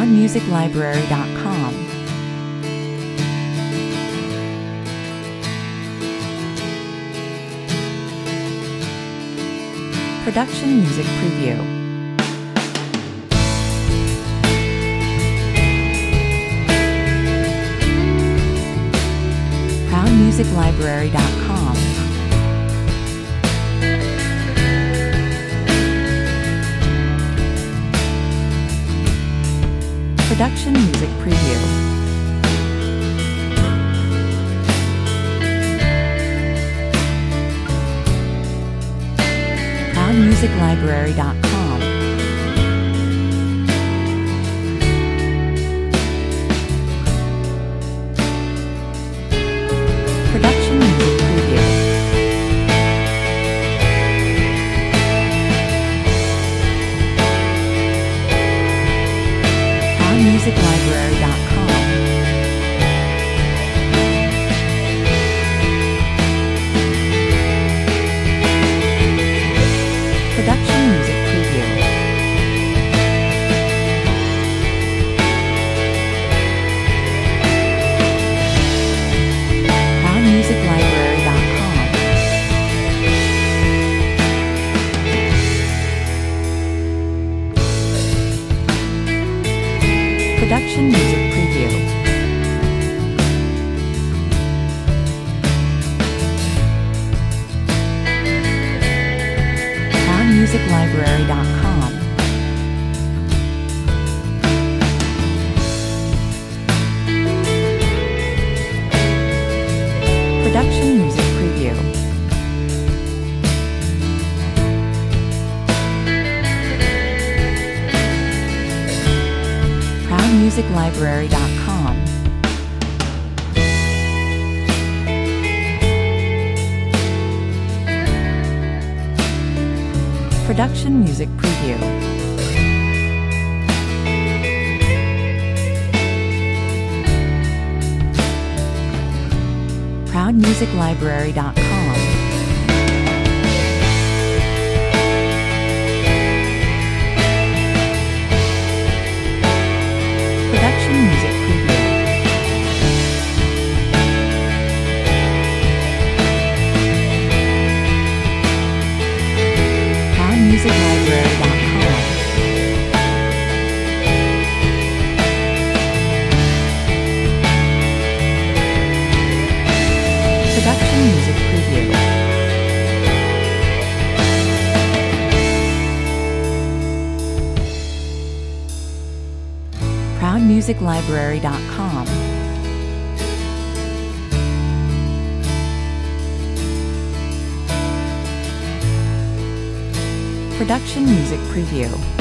ProudMusicLibrary.com. Production Music Preview. ProudMusicLibrary.com. Production Music Preview. ProudMusicLibrary.com. Production Music Preview. ProudMusicLibrary.com. Production Music Preview. ProudMusicLibrary.com. Production Music Preview. ProudMusicLibrary.com. Production Music Preview. ProudMusicLibrary.com. Production Music Preview. ProudMusicLibrary.com. Production Music Preview. ProudMusicLibrary.com. Production Music Preview. ProudMusicLibrary.com. Production Music Preview.